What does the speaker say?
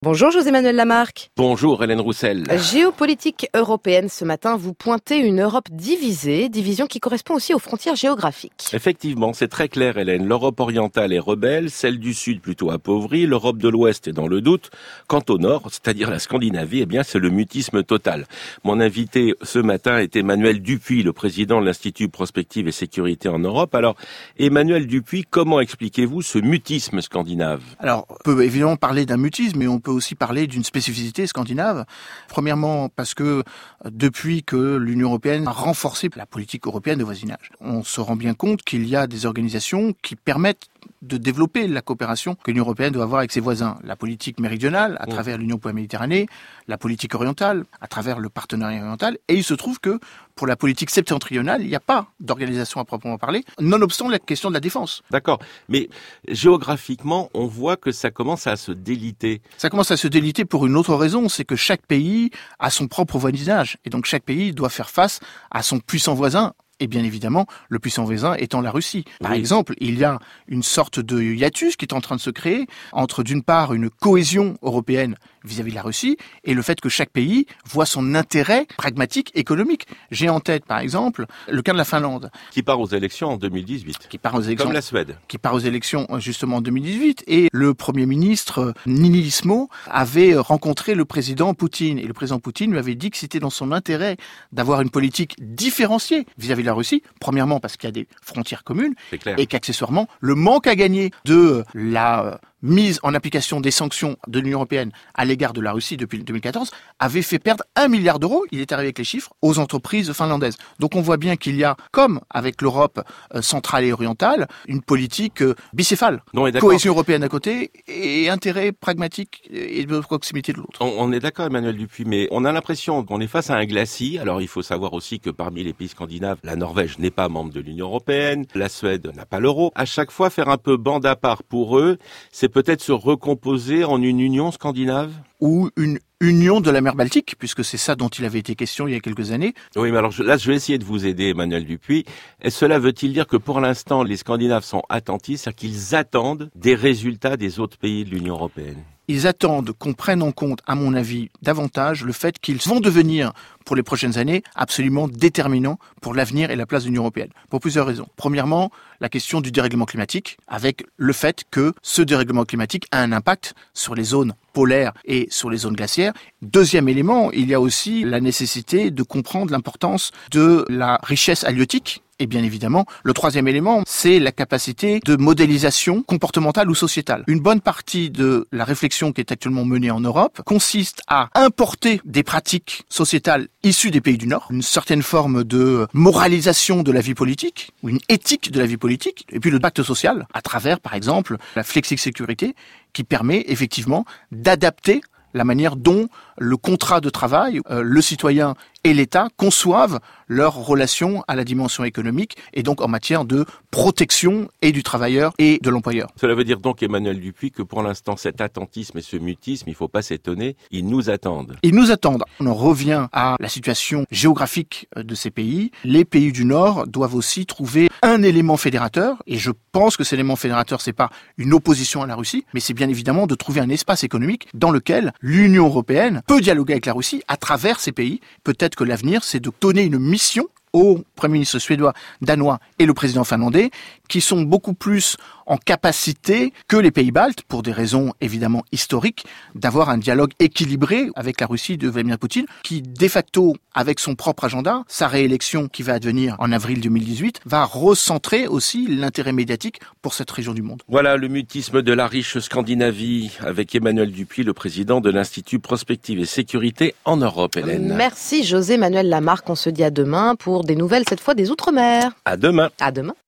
Bonjour José-Manuel Lamarque. Bonjour Hélène Roussel. Géopolitique européenne, ce matin, vous pointez une Europe divisée, division qui correspond aussi aux frontières géographiques. Effectivement, c'est très clair Hélène. L'Europe orientale est rebelle, celle du Sud plutôt appauvrie, l'Europe de l'Ouest est dans le doute. Quant au Nord, c'est-à-dire la Scandinavie, eh bien c'est le mutisme total. Mon invité ce matin est Emmanuel Dupuy, le président de l'Institut Prospective et Sécurité en Europe. Alors, Emmanuel Dupuy, comment expliquez-vous ce mutisme scandinave ? Alors, on peut évidemment parler d'un mutisme, mais on peut aussi parler d'une spécificité scandinave. Premièrement, parce que depuis que l'Union européenne a renforcé la politique européenne de voisinage, on se rend bien compte qu'il y a des organisations qui permettent de développer la coopération que l'Union européenne doit avoir avec ses voisins. La politique méridionale, à travers l'Union pour la Méditerranée, la politique orientale, à travers le partenariat oriental. Et il se trouve que pour la politique septentrionale, il n'y a pas d'organisation à proprement parler, nonobstant la question de la défense. D'accord, mais géographiquement, on voit que ça commence à se déliter. Ça commence à se déliter pour une autre raison, c'est que chaque pays a son propre voisinage. Et donc chaque pays doit faire face à son puissant voisin. Et bien évidemment, le puissant voisin étant la Russie. Par exemple, il y a une sorte de hiatus qui est en train de se créer entre, d'une part, une cohésion européenne vis-à-vis de la Russie et le fait que chaque pays voit son intérêt pragmatique économique. J'ai en tête, par exemple, le cas de la Finlande. Qui part aux élections en 2018. Qui part aux élections. Comme la Suède. Qui part aux élections, justement, en 2018. Et le Premier ministre, Niinismo, avait rencontré le président Poutine. Et le président Poutine lui avait dit que c'était dans son intérêt d'avoir une politique différenciée vis-à-vis de la Russie. Premièrement, parce qu'il y a des frontières communes. Et qu'accessoirement, le manque à gagner de la mise en application des sanctions de l'Union européenne à l'égard de la Russie depuis 2014 avait fait perdre 1 milliard d'euros, il est arrivé avec les chiffres, aux entreprises finlandaises. Donc on voit bien qu'il y a, comme avec l'Europe centrale et orientale, une politique bicéphale. Cohésion européenne d'un côté et intérêt pragmatique et de proximité de l'autre. On est d'accord Emmanuel Dupuy, mais on a l'impression qu'on est face à un glacis. Alors il faut savoir aussi que parmi les pays scandinaves, la Norvège n'est pas membre de l'Union européenne, la Suède n'a pas l'euro. À chaque fois, faire un peu bande à part pour eux, c'est peut-être se recomposer en une union scandinave ? Ou une union de la mer Baltique, puisque c'est ça dont il avait été question il y a quelques années. Oui, mais alors là, je vais essayer de vous aider, Emmanuel Dupuy. Et cela veut-il dire que pour l'instant, les Scandinaves sont attentifs, c'est-à-dire qu'ils attendent des résultats des autres pays de l'Union européenne ? Ils attendent qu'on prenne en compte, à mon avis, davantage le fait qu'ils vont devenir, pour les prochaines années, absolument déterminants pour l'avenir et la place de l'Union européenne. Pour plusieurs raisons. Premièrement, la question du dérèglement climatique, avec le fait que ce dérèglement climatique a un impact sur les zones polaires et sur les zones glaciaires. Deuxième élément, il y a aussi la nécessité de comprendre l'importance de la richesse halieutique. Et bien évidemment, le troisième élément, c'est la capacité de modélisation comportementale ou sociétale. Une bonne partie de la réflexion qui est actuellement menée en Europe consiste à importer des pratiques sociétales issues des pays du Nord, une certaine forme de moralisation de la vie politique, ou une éthique de la vie politique, et puis le pacte social, à travers, par exemple, la flexisécurité, qui permet effectivement d'adapter la manière dont le contrat de travail, le citoyen et l'État conçoivent leur relation à la dimension économique et donc en matière de protection et du travailleur et de l'employeur. Cela veut dire donc, Emmanuel Dupuy, que pour l'instant, cet attentisme et ce mutisme, il ne faut pas s'étonner, ils nous attendent. Ils nous attendent. On en revient à la situation géographique de ces pays. Les pays du Nord doivent aussi trouver un élément fédérateur et je pense que cet élément fédérateur, c'est pas une opposition à la Russie, mais c'est bien évidemment de trouver un espace économique dans lequel l'Union européenne peut dialoguer avec la Russie à travers ces pays. Peut-être que l'avenir, c'est de donner une mission au Premier ministre suédois, danois et le président finlandais, qui sont beaucoup plus en capacité que les pays baltes, pour des raisons évidemment historiques, d'avoir un dialogue équilibré avec la Russie de Vladimir Poutine, qui de facto, avec son propre agenda, sa réélection qui va advenir en avril 2018, va recentrer aussi l'intérêt médiatique pour cette région du monde. Voilà le mutisme de la riche Scandinavie avec Emmanuel Dupuy, le président de l'Institut Prospective et Sécurité en Europe, Hélène. Merci José-Manuel Lamarque, on se dit à demain pour des nouvelles, cette fois des Outre-mer. À demain. À demain.